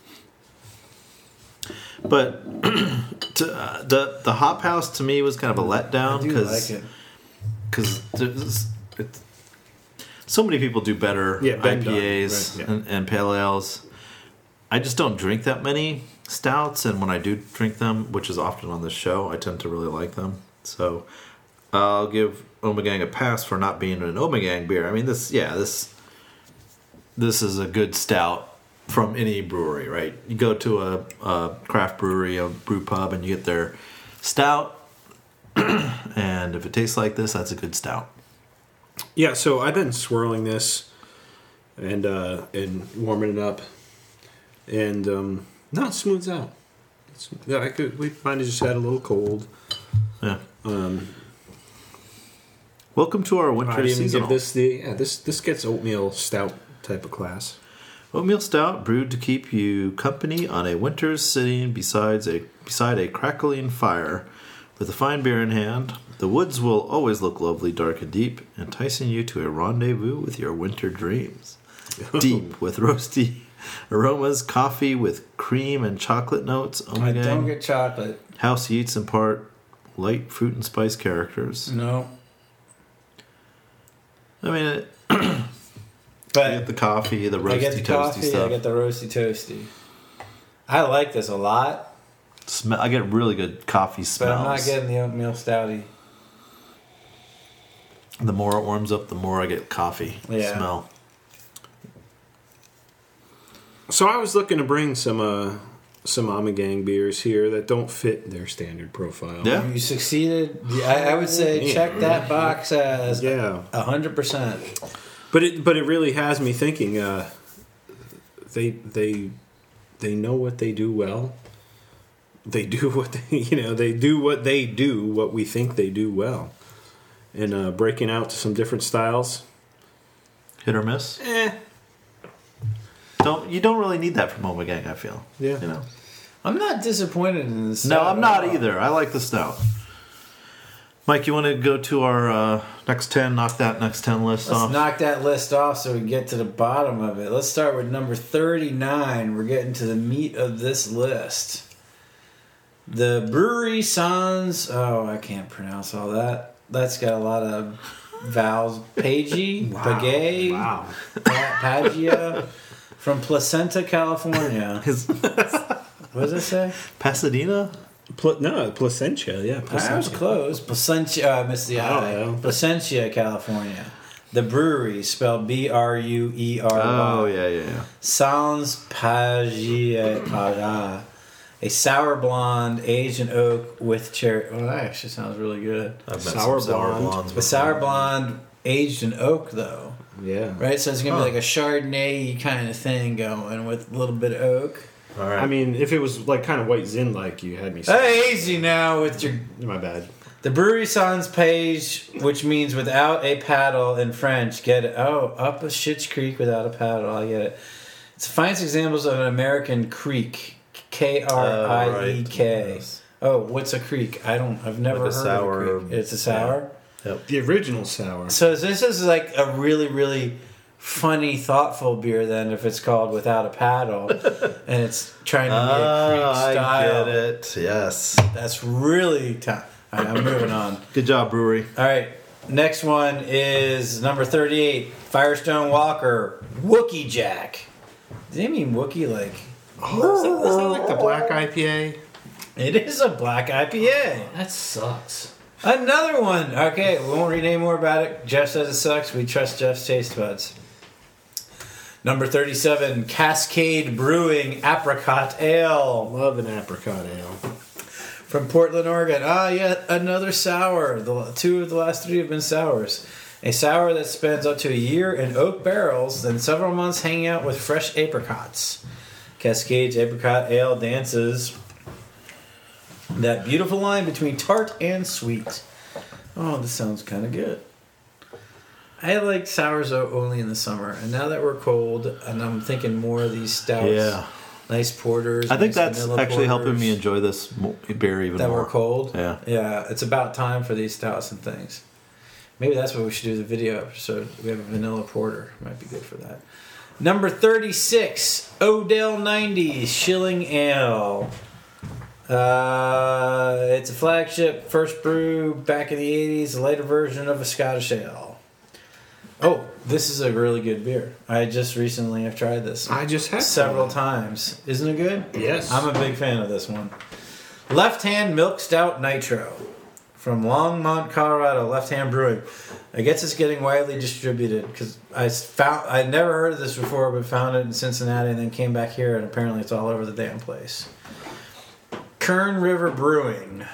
But to, uh, the the hop house to me was kind of a letdown I do because like it. because so many people do better Yeah, Ben Dunn, I P As right, yeah. and, and pale ales. I just don't drink that many stouts, and when I do drink them, which is often on this show, I tend to really like them. So I'll give Omegang a pass for not being an Omegang beer. I mean, this yeah this this is a good stout from any brewery, right? You go to a, a craft brewery, a brew pub, and you get their stout, and if it tastes like this, that's a good stout. Yeah, so I've been swirling this and uh, and warming it up, and um, no, it smooths out. It's, yeah, I could. We might have just had a little cold. Yeah. Um, Welcome to our I'd winter even seasonal. give this the yeah this this gets oatmeal stout type of class. Oatmeal stout brewed to keep you company on a winter's sitting besides a beside a crackling fire, with a fine beer in hand. The woods will always look lovely, dark and deep, enticing you to a rendezvous with your winter dreams. Deep with roasty aromas, coffee with cream and chocolate notes. I don't Omegang, get chocolate. house yeast impart light fruit and spice characters. No. I mean, it, But you get the coffee, the roasty, I get the toasty coffee, stuff. I get the roasty toasty. I like this a lot, Smell, I get really good coffee but smells. I'm not getting the oatmeal stouty. The more it warms up, the more I get coffee Yeah. smell. So I was looking to bring some uh, some Ommegang beers here that don't fit their standard profile. Yeah. You succeeded. I, I would say Yeah. check that box as Yeah. a hundred percent. But it but it really has me thinking. Uh, they they they know what they do well. They do what they you know they do what they do what we think they do well, and uh, breaking out to some different styles. Hit or miss. Eh. Don't you don't really need that from Ommegang, I feel. Yeah. You know. I'm not disappointed in this. No, stout I'm at not all. either. I like the stout. Mike, you want to go to our uh, next ten? Knock that next ten list Let's off. knock that list off so we can get to the bottom of it. Let's start with number thirty-nine. We're getting to the meat of this list. The Brewery Sans. Oh, I can't pronounce all that. That's got a lot of vowels. Pagey, Bagay, Wow. Pa- Pagia, from Placenta, California. His What does it say? Pasadena. Pl- no, Placentia. Yeah, I was Placentia. close. Placentia, uh, I missed the I don't I. know. Placentia, California. The brewery, spelled B R U E R Y. Oh yeah, yeah, yeah. Sans Pagia, Pagia. A sour blonde, aged in oak with cherry. Oh, that actually sounds really good. I've met Sour some sour blonde. blondes. The sour blonde, aged in oak, though. Yeah. Right? So it's going to Huh. be like a Chardonnay kind of thing going with a little bit of oak. All right. I mean, if it was like kind of white zin like you had me say. Hey, easy now with your... My bad. The Brewery Sans page, which means without a paddle in French. Get it? Oh, up a Schitt's Creek without a paddle. I get it. It's the finest examples of an American creek. K R I E K. Yes. Oh, what's a creek? I don't. I've never Like a heard sour- of a creek. It's a sour. Yep. The original sour. So this is like a really, really funny, thoughtful beer. Then, if it's called Without a Paddle, and it's trying to be a creek Ah, I style, get it. Yes. that's really tough. All right, I'm moving on. Good job, brewery. All right, next one is number thirty-eight, Firestone Walker, Wookie Jack. Does it mean Wookie like? Oh, is that, is that like the black I P A? It is a black I P A. That sucks. Another one. Okay, we won't read any more about it. Jeff says it sucks. We trust Jeff's taste buds. Number thirty-seven, Cascade Brewing Apricot Ale Love an apricot ale. from Portland, Oregon. Ah, yet another sour. The two of the last three have been sours. A sour that spends up to a year in oak barrels, then several months hanging out with fresh apricots. Cascade's Apricot Ale dances that beautiful line between tart and sweet. Oh, this sounds kind of good. I like sours o- only in the summer, and now that we're cold, and I'm thinking more of these stouts, Yeah. nice porters. I think nice that's vanilla actually helping porters me enjoy this mo- beer even that more. we're cold. Yeah. Yeah, it's about time for these stouts and things. Maybe that's what we should do the video episode. We have a vanilla porter. Might be good for that. Number thirty-six, Odell nineties Shilling Ale. Uh, it's a flagship first brew back in the eighties, a later version of a Scottish ale. Oh, this is a really good beer. I just recently have tried this I just had several some. times. Isn't it good? Yes. I'm a big fan of this one. Left Hand Milk Stout Nitro from Longmont, Colorado. Left Hand Brewing. I guess it's getting widely distributed because I found I'd never heard of this before, but found it in Cincinnati and then came back here, and apparently it's all over the damn place. Kern River Brewing.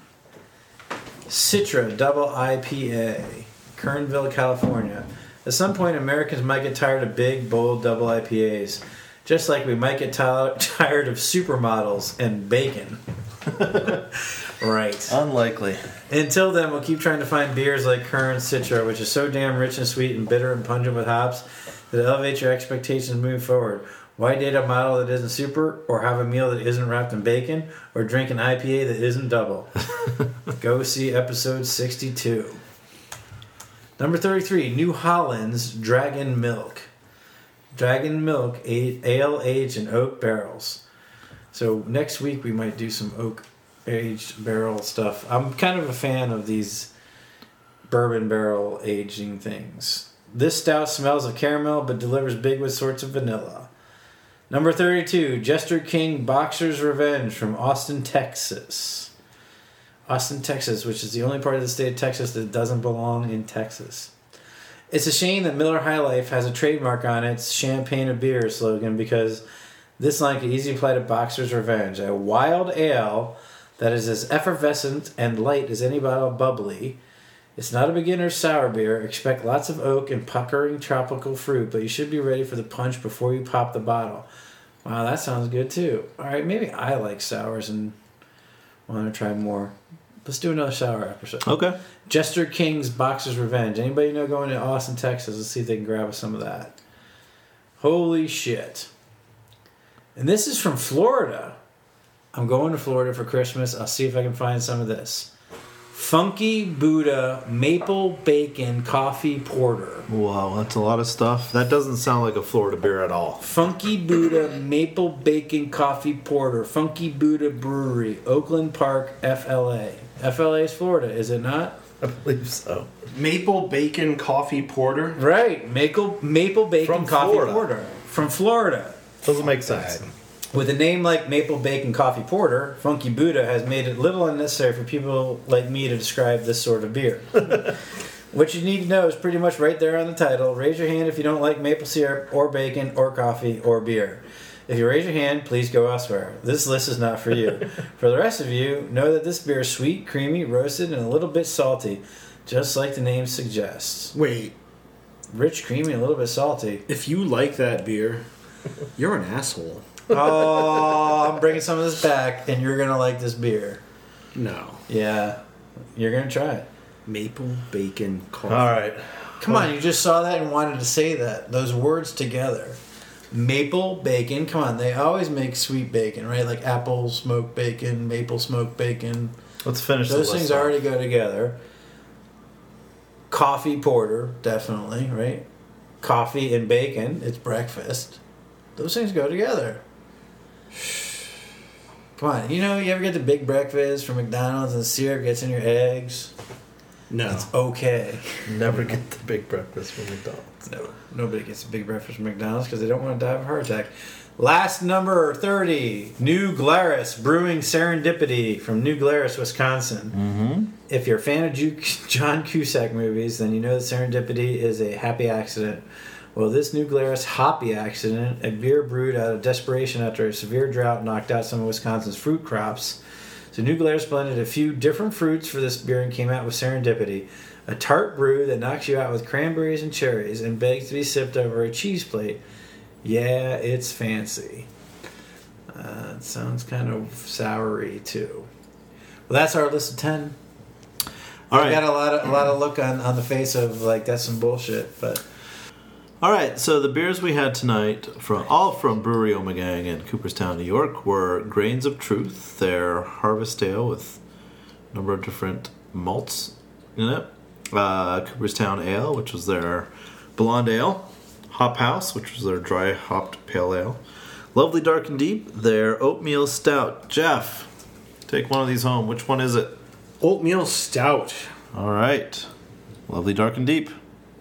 Citra Double I P A. Kernville, California. At some point, Americans might get tired of big, bold double I P As. Just like we might get t- tired of supermodels and bacon. Right. Unlikely. Until then, we'll keep trying to find beers like Kern Citra, which is so damn rich and sweet and bitter and pungent with hops that it elevates your expectations moving forward. Why date a model that isn't super, or have a meal that isn't wrapped in bacon, or drink an I P A that isn't double? Go see episode sixty-two. Number thirty-three, New Holland's Dragon Milk. Dragon Milk, a- ale aged in oak barrels. So next week we might do some oak aged barrel stuff. I'm kind of a fan of these bourbon barrel aging things. This stout smells of caramel but delivers big with sorts of vanilla. Number thirty-two, Jester King Boxer's Revenge from Austin, Texas. Austin, Texas, which is the only part of the state of Texas that doesn't belong in Texas. It's a shame that Miller High Life has a trademark on its champagne of beer slogan because This line can easily apply to Boxer's Revenge, a wild ale that is as effervescent and light as any bottle of bubbly. It's not a beginner's sour beer. Expect lots of oak and puckering tropical fruit, but you should be ready for the punch before you pop the bottle. Wow, that sounds good too. All right, maybe I like sours and want to try more. Let's do another sour episode. Okay. Jester King's Boxer's Revenge. Anybody know going to Austin, Texas? Let's see if they can grab us some of that. Holy shit. And this is from Florida. I'm going to Florida for Christmas. I'll see if I can find some of this. Funky Buddha Maple Bacon Coffee Porter. Wow, that's a lot of stuff. That doesn't sound like a Florida beer at all. Funky Buddha Maple Bacon Coffee Porter. Funky Buddha Brewery. Oakland Park, F L A. F L A is Florida, is it not? I believe so. Maple Bacon Coffee Porter. Right. Maple, Maple Bacon From Coffee Florida. Porter. From Florida. Doesn't make sense. With a name like Maple Bacon Coffee Porter, Funky Buddha has made it little unnecessary for people like me to describe this sort of beer. What you need to know is pretty much right there on the title. Raise your hand if you don't like maple syrup or bacon or coffee or beer. If you raise your hand, please go elsewhere. This list is not for you. For the rest of you, know that this beer is sweet, creamy, roasted, and a little bit salty, just like the name suggests. Wait, Rich, creamy, and a little bit salty. if you like that beer, you're an asshole. Oh, I'm bringing some of this back, and you're going to like this beer. No. Yeah, you're going to try it. Maple Bacon Coffee. All right. Come on, you just saw that and wanted to say that. Those words together. Maple bacon. Come on, they always make sweet bacon, right? Like apple smoked bacon, maple smoked bacon. Let's finish Those the list things off. already go together. Coffee porter, definitely, right? Coffee and bacon, it's breakfast. Those things go together. Come on, you know, you ever get the big breakfast from McDonald's and the syrup gets in your eggs? No. It's okay. Never get the big breakfast from McDonald's. No, nobody gets a big breakfast from McDonald's because they don't want to die of a heart attack. Last number thirty, New Glarus Brewing Serendipity from New Glarus, Wisconsin. Mm-hmm. If you're a fan of Ju- John Cusack movies, then you know that Serendipity is a happy accident. Well, this New Glarus hoppy accident, a beer brewed out of desperation after a severe drought knocked out some of Wisconsin's fruit crops. So New Glarus blended a few different fruits for this beer and came out with Serendipity, a tart brew that knocks you out with cranberries and cherries and begs to be sipped over a cheese plate. Yeah, it's fancy. Uh, it sounds kind of soury too. Well, that's our list of ten. All I right. got a lot of a lot of look on, on the face of like that's some bullshit, but All right, so the beers we had tonight, from all from Brewery Ommegang in Cooperstown, New York, were Grains of Truth, their harvest ale with a number of different malts in it. Uh, Cooperstown Ale, which was their blonde ale. Hop House, which was their dry hopped pale ale. Lovely Dark and Deep, their oatmeal stout. Jeff, take one of these home. Which one is it? Oatmeal Stout. All right, Lovely Dark and Deep.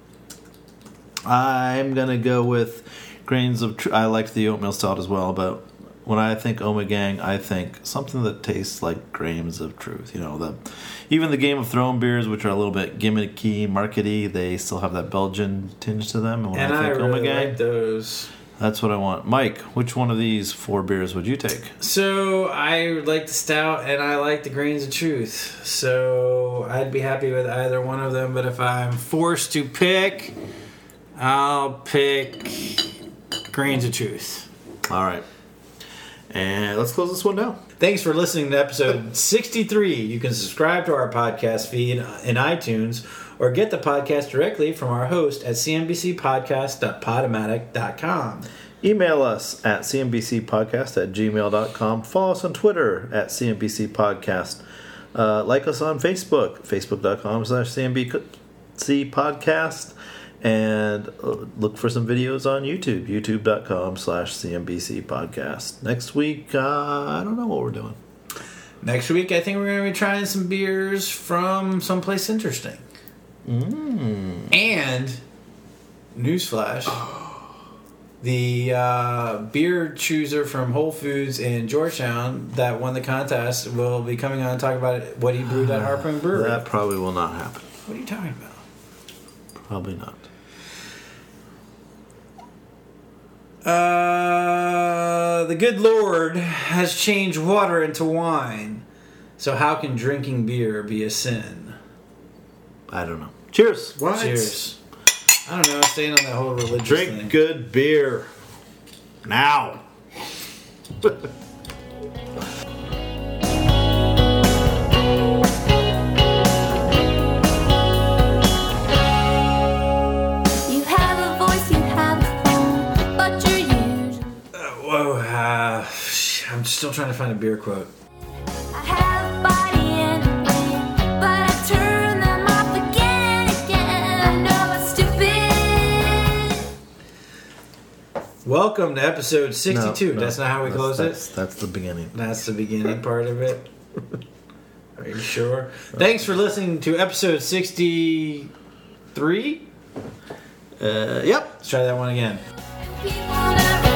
I'm gonna go with Grains of Truth. I liked the oatmeal stout as well, but when I think Ommegang, I think something that tastes like Grains of Truth. You know, the even the Game of Thrones beers, which are a little bit gimmicky, markety, they still have that Belgian tinge to them. And when and I I think really Ommegang, like those. that's what I want. Mike, which one of these four beers would you take? So I like the stout and I like the Grains of Truth. So I'd be happy with either one of them. But if I'm forced to pick, I'll pick Grains of Truth. All right, and let's close this one down. Thanks for listening to episode sixty-three. You can subscribe to our podcast feed in iTunes or get the podcast directly from our host at c n b c podcast dot podomatic dot com. Email us at c n b c podcast at gmail dot com. Follow us on Twitter at c n b c podcast. Uh, like us on Facebook, facebook dot com slash c n b c podcast. And uh, look for some videos on YouTube, youtube dot com slash c n b c podcast. Next week, uh, I don't know what we're doing. Next week, I think we're going to be trying some beers from someplace interesting. Mm. And, newsflash, the uh, beer chooser from Whole Foods in Georgetown that won the contest will be coming on and talk about what he brewed at Harpoon Brewery. That probably will not happen. What are you talking about? Probably not. Uh, Uh, the good Lord has changed water into wine. So how can drinking beer be a sin? I don't know. Cheers. What? Cheers. I don't know. Staying on that whole religious Drink thing. good beer. Now. You have a voice, you have a phone, but you're usually. Uh, whoa. Uh, I'm still trying to find a beer quote. I have a body and a brain, but I turn them off again and again. I know it's stupid. Welcome to episode sixty-two. No, no, that's not how we that's- close that's, it? That's the beginning. That's the beginning part of it. Are you sure? Thanks for listening to episode sixty-three. Uh, yep. Let's try that one again. People never